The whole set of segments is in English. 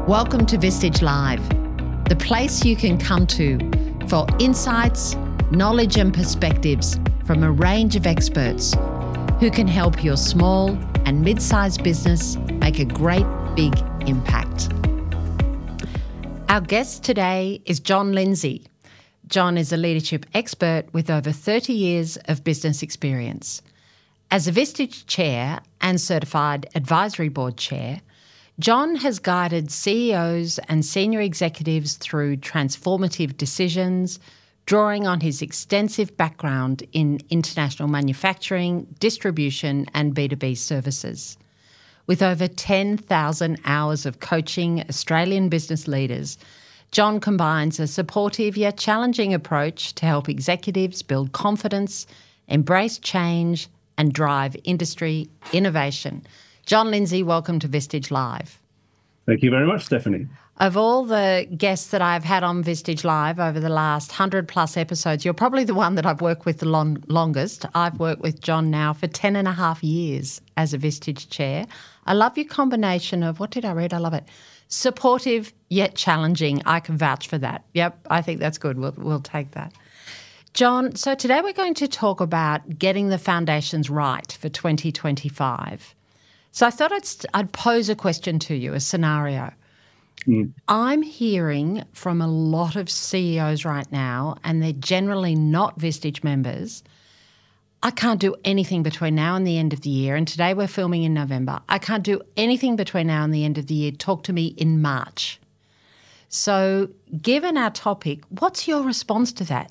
Welcome to Vistage Live, the place you can come to for insights, knowledge and perspectives from a range of experts who can help your small and mid-sized business make a great big impact. Our guest today is John Lindsay. John is a leadership expert with over 30 years of business experience. As a Vistage Chair and Certified Advisory Board Chair, John has guided CEOs and senior executives through transformative decisions, drawing on his extensive background in international manufacturing, distribution and B2B services. With over 10,000 hours of coaching Australian business leaders, John combines a supportive yet challenging approach to help executives build confidence, embrace change and drive industry innovation. John Lindsay, welcome to Vistage Live. Thank you very much, Stephanie. Of all the guests that I've had on Vistage Live over the last 100 plus episodes, you're probably the one that I've worked with the longest. I've worked with John now for 10 and a half years as a Vistage Chair. I love your combination of, what did I read? I love it. Supportive yet challenging. I can vouch for that. Yep, I think that's good. We'll take that. John, so today we're going to talk about getting the foundations right for 2025. So I thought I'd pose a question to you, a scenario. I'm hearing from a lot of CEOs right now, and they're generally not Vistage members. I can't do anything between now and the end of the year, and today we're filming in November. I can't do anything between now and the end of the year. Talk to me in March. So given our topic, what's your response to that?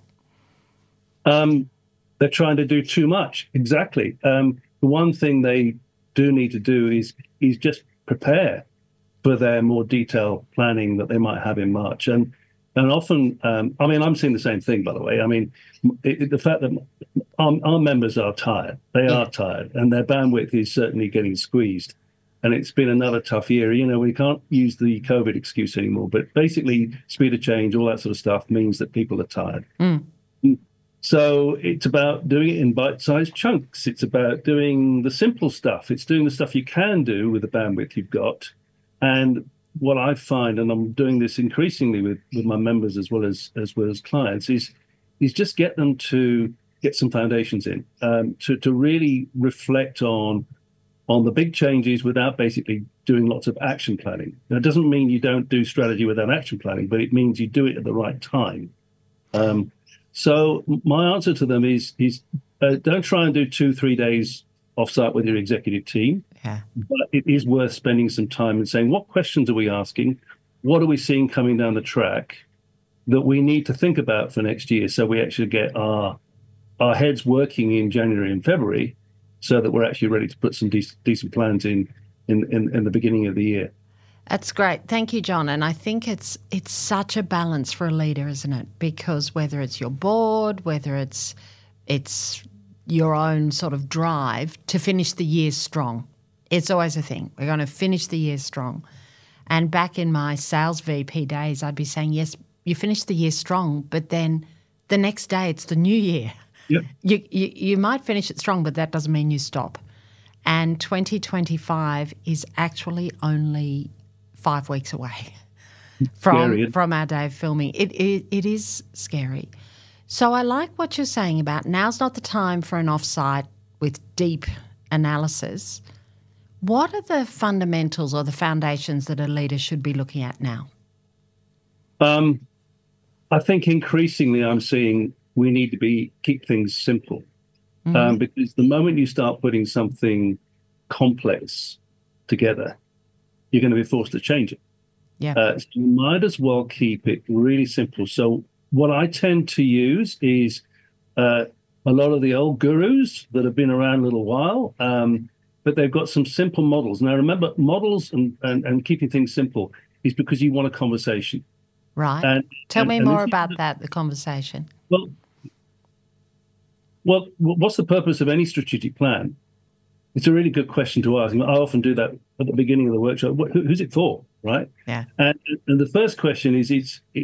They're trying to do too much. Exactly. The one thing they do need to do is just prepare for their more detailed planning that they might have in March. And often, I'm seeing the same thing, by the way. The fact that our members are tired, they are tired, and their bandwidth is certainly getting squeezed. And it's been another tough year. You know, we can't use the COVID excuse anymore, but basically speed of change, all that sort of stuff means that people are tired. So it's about doing it in bite-sized chunks. It's about doing the simple stuff. It's doing the stuff you can do with the bandwidth you've got. And what I find, and I'm doing this increasingly with my members as well as clients, is just get them to get some foundations in, to really reflect on the big changes without basically doing lots of action planning. That doesn't mean you don't do strategy without action planning, but it means you do it at the right time. So my answer to them is don't try and do 2-3 days offsite with your executive team. Yeah. But it is worth spending some time and saying, what questions are we asking? What are we seeing coming down the track that we need to think about for next year, so we actually get our heads working in January and February, so that we're actually ready to put some decent plans in the beginning of the year. That's great. Thank you, John. And I think it's such a balance for a leader, isn't it? Because whether it's your board, whether it's your own sort of drive to finish the year strong, it's always a thing. We're going to finish the year strong. And back in my sales VP days, I'd be saying, yes, you finish the year strong, but then the next day it's the new year. Yep. You might finish it strong, but that doesn't mean you stop. And 2025 is actually only 5 weeks away from our day of filming. It is scary. So I like what you're saying about now's not the time for an offsite with deep analysis. What are the fundamentals or the foundations that a leader should be looking at now? I think increasingly I'm seeing we need to keep things simple. Because the moment you start putting something complex together, you're going to be forced to change it. Yeah. So you might as well keep it really simple. So what I tend to use is a lot of the old gurus that have been around a little while, but they've got some simple models. Now, remember, models and keeping things simple is because you want a conversation. Right. Tell me more about that, the conversation. Well, what's the purpose of any strategic plan? It's a really good question to ask. I often do that at the beginning of the workshop. Who's it for, right? Yeah. And the first question is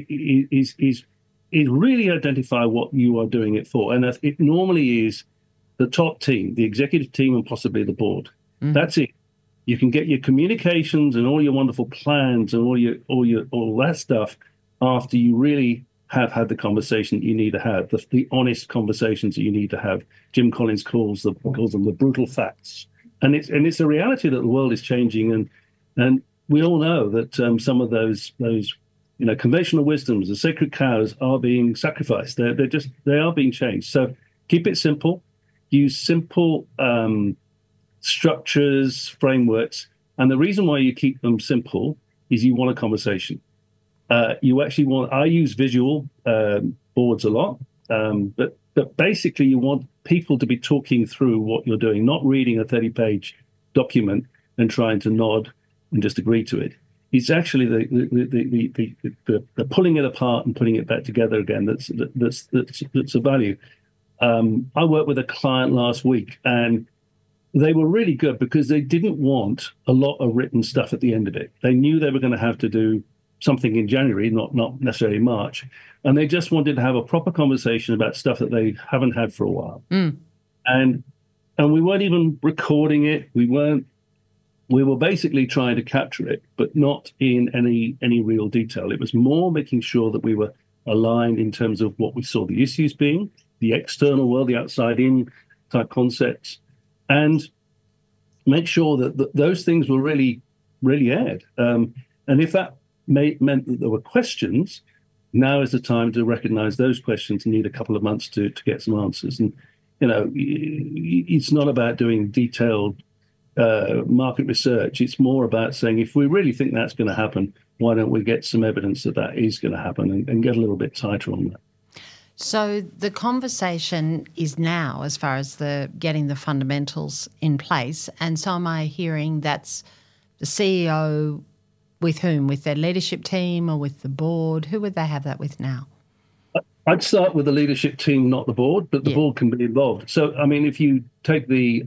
really identify what you are doing it for. And it normally is the top team, the executive team, and possibly the board. That's it. You can get your communications and all your wonderful plans and all that stuff after you really have had the conversation that you need to have, the honest conversations that you need to have. Jim Collins calls them the brutal facts, and it's a reality that the world is changing, and we all know that some of those conventional wisdoms, the sacred cows, are being sacrificed. They are being changed. So keep it simple, use simple structures, frameworks, and the reason why you keep them simple is you want a conversation. You actually want. I use visual boards a lot, but basically you want people to be talking through what you're doing, not reading a 30-page document and trying to nod and just agree to it. It's actually the pulling it apart and putting it back together again that's a value. I worked with a client last week, and they were really good because they didn't want a lot of written stuff at the end of it. They knew they were going to have to do something in January, not necessarily March, and they just wanted to have a proper conversation about stuff that they haven't had for a while. And we weren't even recording it. We were basically trying to capture it, but not in any real detail. It was more making sure that we were aligned in terms of what we saw the issues being, the external world, the outside in type concepts, and make sure that those things were really aired. And if that meant that there were questions, now is the time to recognize those questions and need a couple of months to get some answers. And, it's not about doing detailed market research. It's more about saying, if we really think that's going to happen, why don't we get some evidence that is going to happen and get a little bit tighter on that. So the conversation is now as far as getting the fundamentals in place. And so am I hearing that's the CEO with whom? With their leadership team or with the board? Who would they have that with now? I'd start with the leadership team, not the board, but the board can be involved. So, I mean, if you take the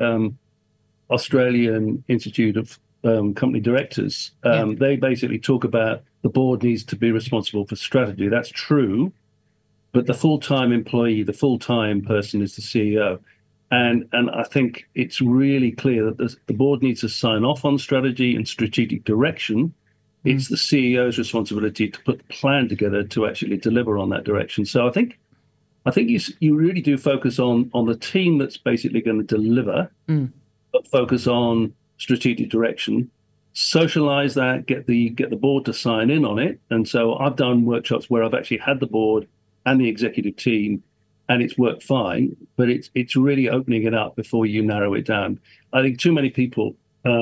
Australian Institute of Company Directors, they basically talk about the board needs to be responsible for strategy. That's true, but the full-time employee, the full-time person is the CEO. And I think it's really clear that the board needs to sign off on strategy and strategic direction. It's the CEO's responsibility to put the plan together to actually deliver on that direction. So I think you really do focus on the team that's basically going to deliver, but focus on strategic direction, socialize that, get the board to sign in on it. And so I've done workshops where I've actually had the board and the executive team, and it's worked fine, but it's really opening it up before you narrow it down. I think too many people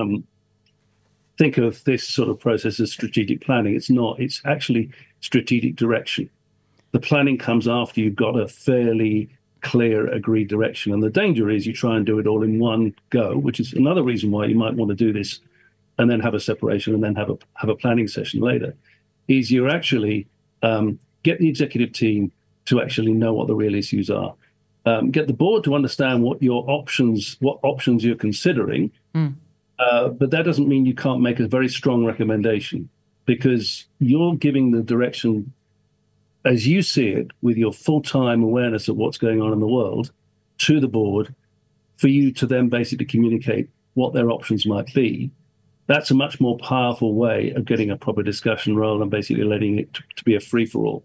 think of this sort of process as strategic planning. It's not. It's actually strategic direction. The planning comes after you've got a fairly clear, agreed direction. And the danger is you try and do it all in one go, which is another reason why you might want to do this and then have a separation and then have a planning session later, is you actually get the executive team to actually know what the real issues are. Get the board to understand what options you're considering. But that doesn't mean you can't make a very strong recommendation, because you're giving the direction as you see it with your full-time awareness of what's going on in the world to the board for you to then basically communicate what their options might be. That's a much more powerful way of getting a proper discussion rather than basically letting it to be a free-for-all.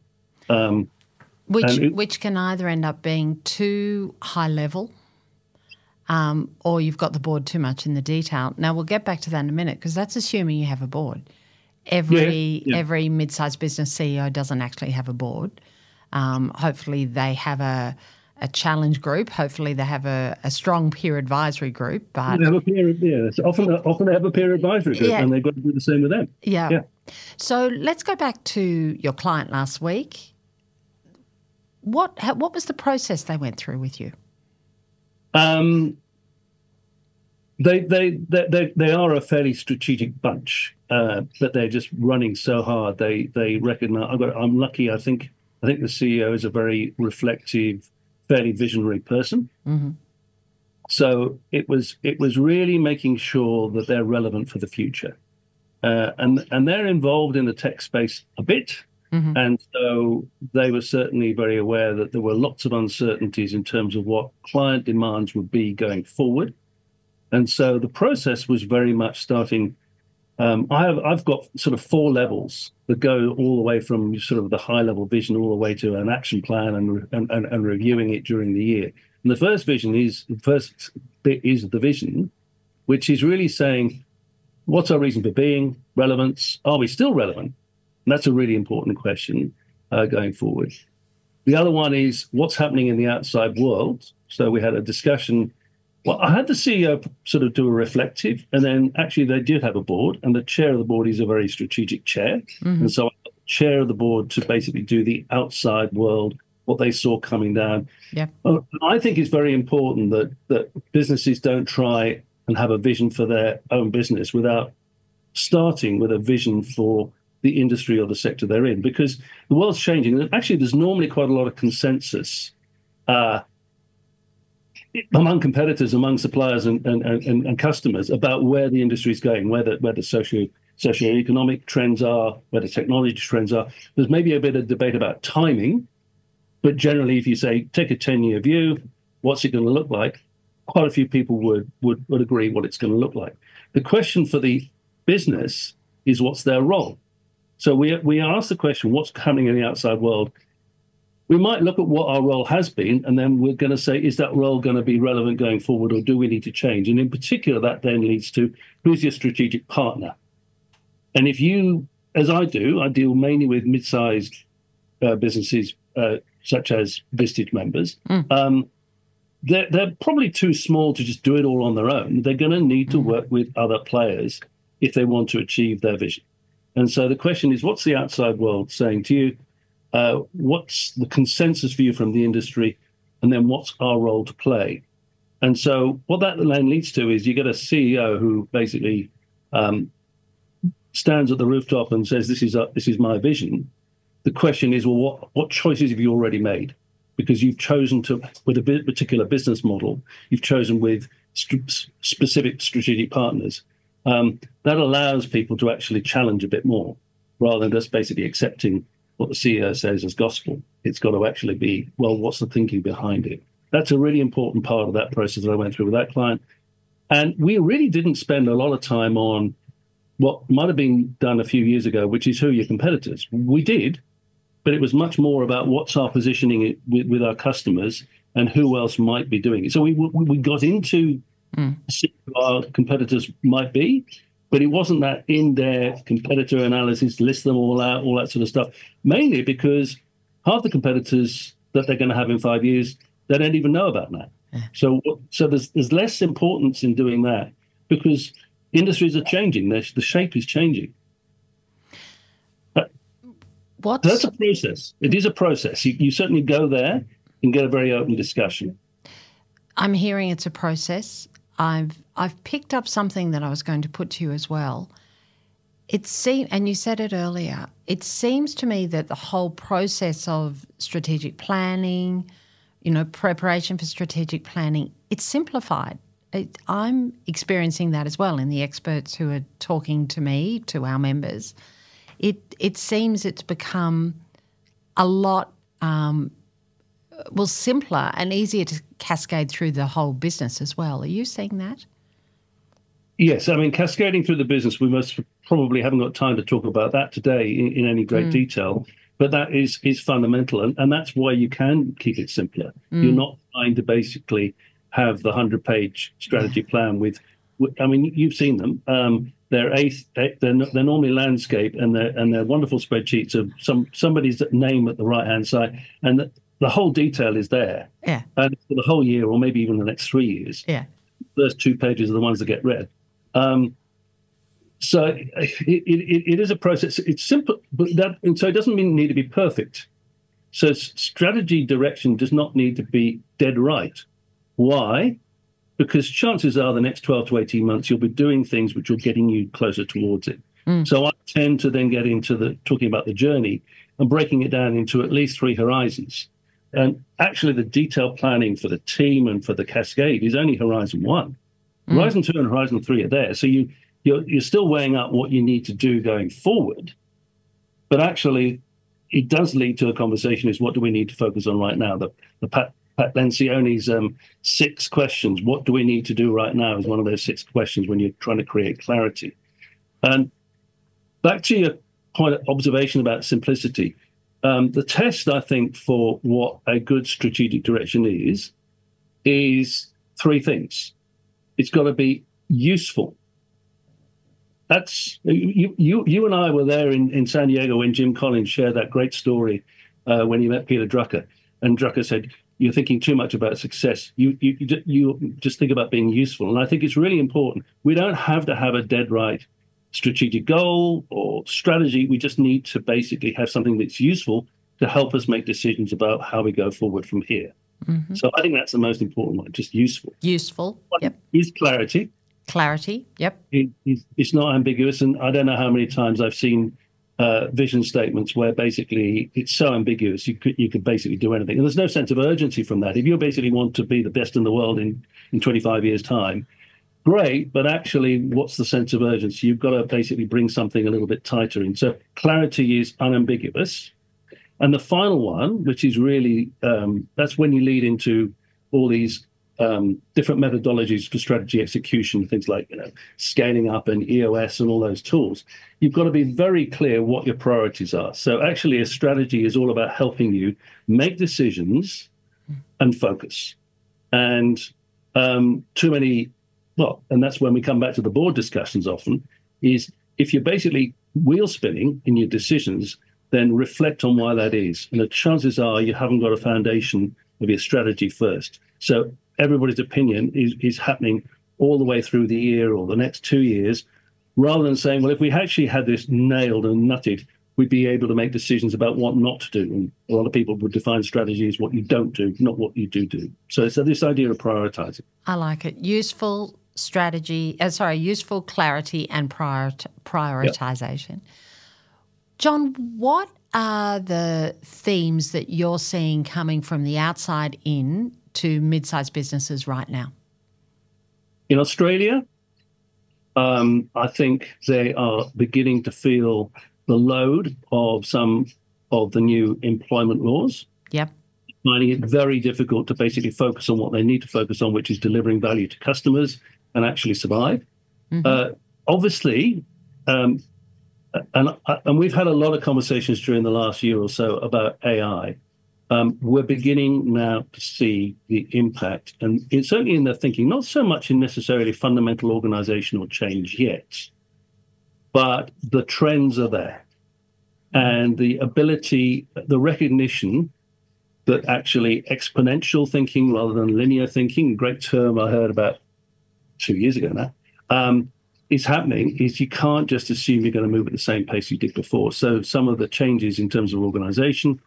Which can either end up being too high level, or you've got the board too much in the detail. Now, we'll get back to that in a minute, because that's assuming you have a board. Every mid-sized business CEO doesn't actually have a board. Hopefully they have a challenge group. Hopefully they have a strong peer advisory group. But they have a peer, often they have a peer advisory group, and they've got to do the same with them. Yeah. So let's go back to your client last week. What was the process they went through with you? They are a fairly strategic bunch, but they're just running so hard. They recognize. I'm lucky. I think the CEO is a very reflective, fairly visionary person. Mm-hmm. So it was really making sure that they're relevant for the future, and they're involved in the tech space a bit. Mm-hmm. And so they were certainly very aware that there were lots of uncertainties in terms of what client demands would be going forward. And so the process was very much starting. I've got sort of 4 levels that go all the way from sort of the high level vision all the way to an action plan and reviewing it during the year. And the first bit is the vision, which is really saying, what's our reason for being? Relevance? Are we still relevant? And that's a really important question going forward. The other one is what's happening in the outside world. So we had a discussion. Well, I had the CEO sort of do a reflective, and then actually they did have a board, and the chair of the board is a very strategic chair. Mm-hmm. And so I got the chair of the board to basically do the outside world, what they saw coming down. Yeah. I think it's very important that businesses don't try and have a vision for their own business without starting with a vision for the industry or the sector they're in, because the world's changing. And actually, there's normally quite a lot of consensus among competitors, among suppliers and customers about where the industry is going, where the socioeconomic trends are, where the technology trends are. There's maybe a bit of debate about timing, but generally, if you say, take a 10-year view, what's it going to look like? Quite a few people would agree what it's going to look like. The question for the business is what's their role? So we ask the question, what's happening in the outside world? We might look at what our role has been, and then we're going to say, is that role going to be relevant going forward, or do we need to change? And in particular, that then leads to who's your strategic partner? And if you, as I deal mainly with mid-sized businesses such as Vistage members. They're probably too small to just do it all on their own. They're going to need to work with other players if they want to achieve their vision. And so the question is, what's the outside world saying to you? What's the consensus view from the industry? And then what's our role to play? And so what that then leads to is you get a CEO who basically stands at the rooftop and says, this is my vision. The question is, well, what choices have you already made? Because you've chosen to, with a particular business model, you've chosen with specific strategic partners. That allows people to actually challenge a bit more, rather than just basically accepting what the CEO says as gospel. It's got to actually be, well, what's the thinking behind it? That's a really important part of that process that I went through with that client. And we really didn't spend a lot of time on what might have been done a few years ago, which is who are your competitors. We did, but it was much more about what's our positioning with our customers and who else might be doing it. So we got into see who our competitors might be, but it wasn't that in-depth competitor analysis, list them all out, all that sort of stuff, mainly because half the competitors that they're going to have in 5 years, they don't even know about that. So there's less importance in doing that because industries are changing. The shape is changing. That's a process. It is a process. You certainly go there and get a very open discussion. I'm hearing it's a process. I've picked up something that I was going to put to you as well. And you said it earlier, it seems to me that the whole process of strategic planning, preparation for strategic planning, it's simplified. I'm experiencing that as well in the experts who are talking to me, to our members. It seems it's become a lot simpler and easier to cascade through the whole business as well. Are you seeing that? Yes, I mean, cascading through the business, we most probably haven't got time to talk about that today in any great detail, but that is fundamental, and that's why you can keep it simpler. You're not trying to basically have the 100-page strategy plan with, I mean, you've seen them. They're normally landscape, and they're wonderful spreadsheets of somebody's name at the right-hand side, and the whole detail is there. Yeah. And for the whole year, or maybe even the next 3 years. Yeah. The first 2 pages are the ones that get read. So it is a process. It's simple, and so it doesn't need to be perfect. So strategy direction does not need to be dead right. Why? Because chances are the next 12 to 18 months, you'll be doing things which are getting you closer towards it. So I tend to then get into talking about the journey and breaking it down into at least 3 horizons. And actually the detailed planning for the team and for the cascade is only horizon 1. Horizon 2 and horizon 3 are there. So you're still weighing up what you need to do going forward. But actually, it does lead to a conversation is what do we need to focus on right now? The Pat Lencioni's 6 questions. What do we need to do right now is one of those 6 questions when you're trying to create clarity. And back to your point of observation about simplicity, the test, I think, for what a good strategic direction is 3 things. It's got to be useful. That's you and I were there in San Diego when Jim Collins shared that great story when he met Peter Drucker, and Drucker said, "You're thinking too much about success. You just think about being useful." And I think it's really important. We don't have to have a dead right strategic goal or strategy. We just need to basically have something that's useful to help us make decisions about how we go forward from here. Mm-hmm. So I think that's the most important one, just useful. Useful, yep. Is clarity. Clarity, yep. It's not ambiguous, and I don't know how many times I've seen vision statements where basically it's so ambiguous you could basically do anything, and there's no sense of urgency from that. If you basically want to be the best in the world in 25 years' time, great, but actually, what's the sense of urgency? You've got to basically bring something a little bit tighter in. So clarity is unambiguous, and the final one, which is really that's when you lead into all these different methodologies for strategy execution, things like scaling up and EOS and all those tools. You've got to be very clear what your priorities are. So actually, a strategy is all about helping you make decisions and focus. And too many, and that's when we come back to the board discussions often, is if you're basically wheel spinning in your decisions, then reflect on why that is. And the chances are you haven't got a foundation of your strategy first. So everybody's opinion is happening all the way through the year or the next 2 years, rather than saying, well, if we actually had this nailed and nutted, we'd be able to make decisions about what not to do. And a lot of people would define strategy as what you don't do, not what you do. So this idea of prioritizing. I like it. Useful strategy, useful clarity and prioritization. Yep. John, what are the themes that you're seeing coming from the outside in to mid-sized businesses right now? In Australia, I think they are beginning to feel the load of some of the new employment laws. Yep. Finding it very difficult to basically focus on what they need to focus on, which is delivering value to customers and actually survive. Mm-hmm. Obviously, and we've had a lot of conversations during the last year or so about AI. We're beginning now to see the impact, and it's certainly in their thinking, not so much in necessarily fundamental organizational change yet, but the trends are there. And the ability, the recognition that actually exponential thinking rather than linear thinking, a great term I heard about 2 years ago now, is happening, is you can't just assume you're going to move at the same pace you did before. So some of the changes in terms of organization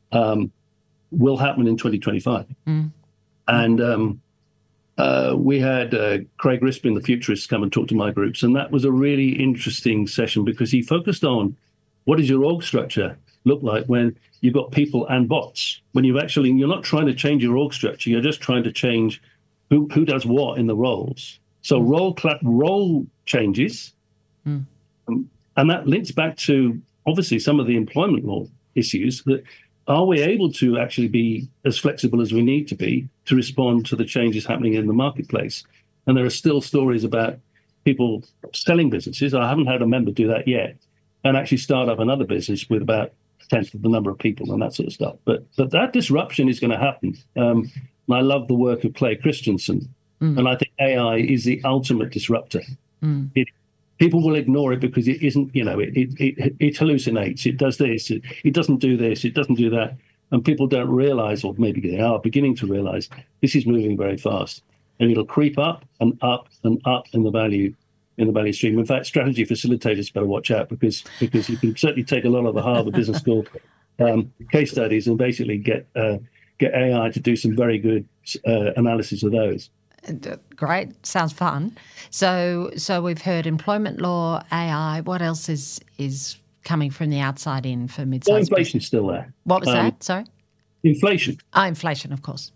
will happen in 2025. Mm. And we had Craig Rispin, the futurist, come and talk to my groups. And that was a really interesting session because he focused on what does your org structure look like when you've got people and bots? When you're not trying to change your org structure, you're just trying to change who does what in the roles. So role changes. Mm. And that links back to, obviously, some of the employment law issues that are we able to actually be as flexible as we need to be to respond to the changes happening in the marketplace? And there are still stories about people selling businesses. I haven't had a member do that yet, and actually start up another business with about a tenth of the number of people and that sort of stuff. But that disruption is going to happen. And I love the work of Clay Christensen. Mm. And I think AI is the ultimate disruptor. Mm. People will ignore it because it isn't, it hallucinates. It does this. It doesn't do this. It doesn't do that. And people don't realize, or maybe they are beginning to realize, this is moving very fast. And it'll creep up and up and up in the value stream. In fact, strategy facilitators better watch out because you can certainly take a lot of the Harvard Business School case studies and basically get AI to do some very good analysis of those. Great. Sounds fun. So we've heard employment law, AI. What else is coming from the outside in for mid-sized? Well, inflation's still there. What was that? Sorry? Inflation. Inflation, of course.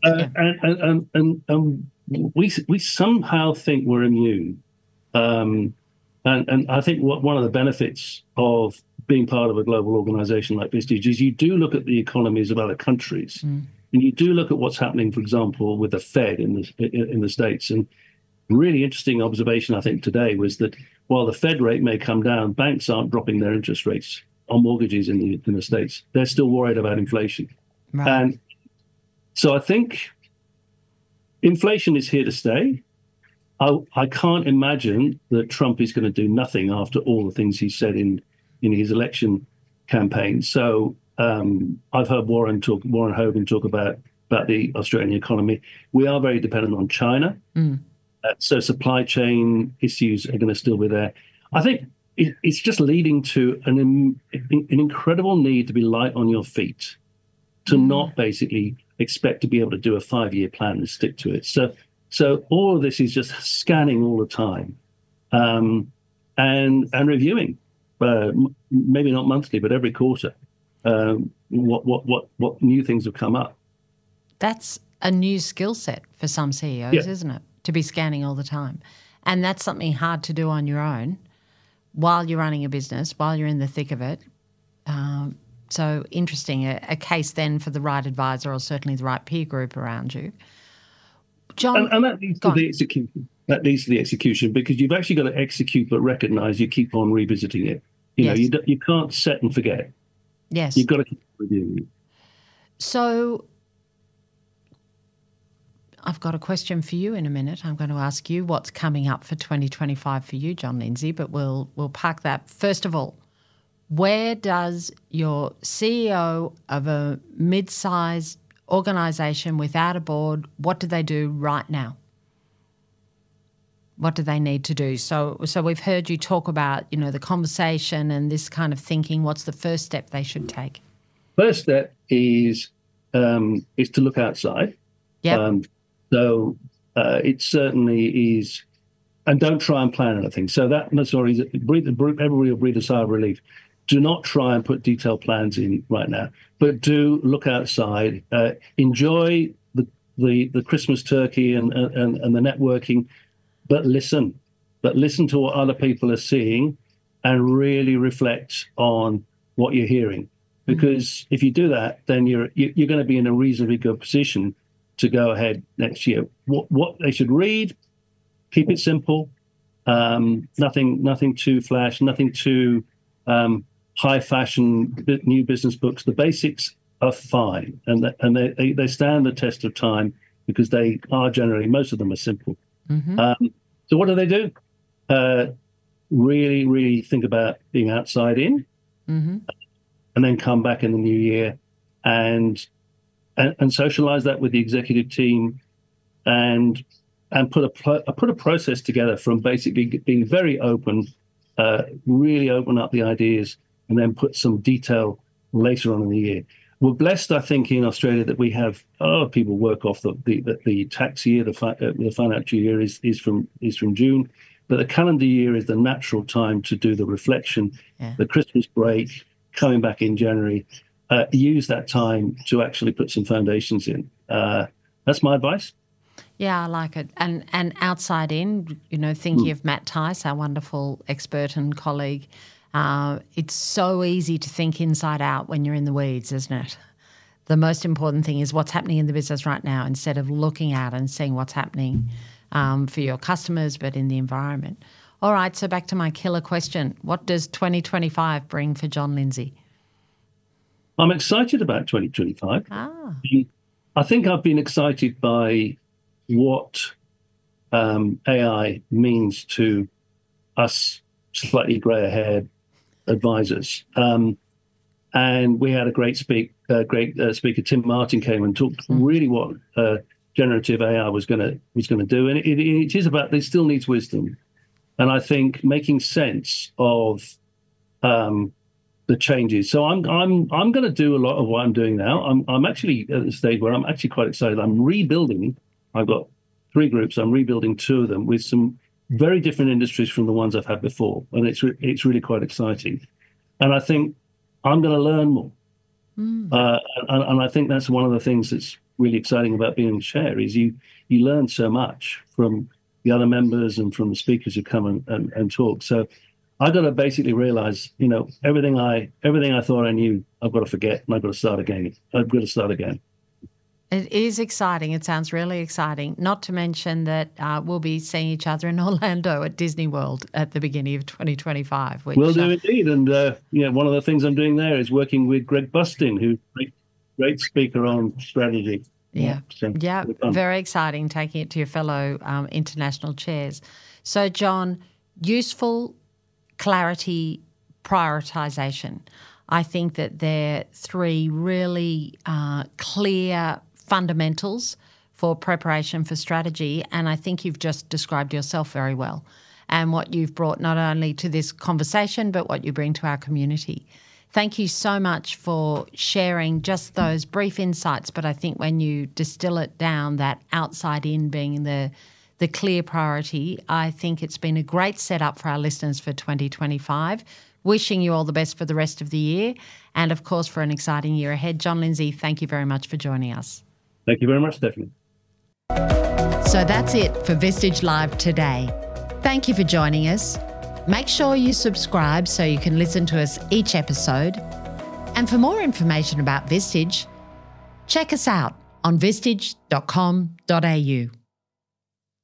And we somehow think we're immune. And I think one of the benefits of being part of a global organization like Vistage is you do look at the economies of other countries. Mm. and you do look at what's happening, for example, with the Fed in the States, and really interesting observation I think today was that while the Fed rate may come down, banks aren't dropping their interest rates on mortgages in the States. They're still worried about inflation. Right. And so I think inflation is here to stay. I can't imagine that Trump is going to do nothing after all the things he said in his election campaign. So I've heard Warren Hogan talk about the Australian economy. We are very dependent on China. So supply chain issues are going to still be there. I think it's just leading to an incredible need to be light on your feet, to not basically expect to be able to do a 5-year plan and stick to it. So all of this is just scanning all the time, and reviewing, maybe not monthly, but every quarter, what new things have come up. That's a new skill set for some CEOs, isn't it? To be scanning all the time. And that's something hard to do on your own while you're running a business, while you're in the thick of it. So interesting, a case then for the right advisor or certainly the right peer group around you. John, and that leads to the execution. That leads to the execution, because you've actually got to execute, but recognise you keep on revisiting it. You can't set and forget. Yes, you've got to keep reviewing it. So I've got a question for you in a minute. I'm going to ask you what's coming up for 2025 for you, John Lindsay, but we'll park that. First of all, where does your CEO of a mid-sized organisation without a board, what do they do right now? What do they need to do? So we've heard you talk about, the conversation and this kind of thinking. What's the first step they should take? First step is to look outside. Yeah. So it certainly is, and don't try and plan anything. So everybody will breathe a sigh of relief. Do not try and put detailed plans in right now, but do look outside. Enjoy the Christmas turkey and the networking, but listen to what other people are seeing, and really reflect on what you're hearing. Because if you do that, then you're going to be in a reasonably good position to go ahead next year. What they should read, keep it simple. Nothing too flash, nothing too high fashion new business books. The basics are fine, and they stand the test of time, because they are generally, most of them are simple. So what do? Really, really think about being outside in, and then come back in the new year and socialize that with the executive team, and put a process together from basically being very open, really open up the ideas, and then put some detail later on in the year. We're blessed, I think, in Australia that we have a lot of people work off the tax year. The financial year is from June, but the calendar year is the natural time to do the reflection, the Christmas break, coming back in January. Use that time to actually put some foundations in. That's my advice. Yeah, I like it. And outside in, thinking of Matt Tice, our wonderful expert and colleague, it's so easy to think inside out when you're in the weeds, isn't it? The most important thing is what's happening in the business right now, instead of looking out and seeing what's happening for your customers, but in the environment. All right, so back to my killer question. What does 2025 bring for John Lindsay? I'm excited about 2025. I think I've been excited by what AI means to us slightly grey-haired advisors. And we had a great speaker, Tim Martin, came and talked really what generative AI was going to do. And it is about, it still needs wisdom. And I think making sense of the changes. So I'm going to do a lot of what I'm doing now. I'm actually at the stage where I'm actually quite excited. I'm rebuilding. I've got 3 groups. I'm rebuilding 2 of them with some very different industries from the ones I've had before, and it's really quite exciting. And I think I'm going to learn more. And I think that's one of the things that's really exciting about being in Share is you learn so much from the other members and from the speakers who come and talk. So I got to basically realize, everything I thought I knew, I've got to forget, and I've got to start again. It is exciting. It sounds really exciting. Not to mention that we'll be seeing each other in Orlando at Disney World at the beginning of 2025. We'll do indeed. And one of the things I'm doing there is working with Greg Bustin, who's a great speaker on strategy. Yeah, very exciting, taking it to your fellow international chairs. So, John, useful, clarity, prioritization. I think that they're three really clear fundamentals for preparation for strategy, and I think you've just described yourself very well and what you've brought not only to this conversation but what you bring to our community. Thank you so much for sharing just those brief insights, but I think when you distill it down, that outside in being the clear priority, I think it's been a great setup for our listeners for 2025. Wishing you all the best for the rest of the year and, of course, for an exciting year ahead. John Lindsay, thank you very much for joining us. Thank you very much, Stephanie. So that's it for Vistage Live today. Thank you for joining us. Make sure you subscribe so you can listen to us each episode. And for more information about Vistage, check us out on vistage.com.au.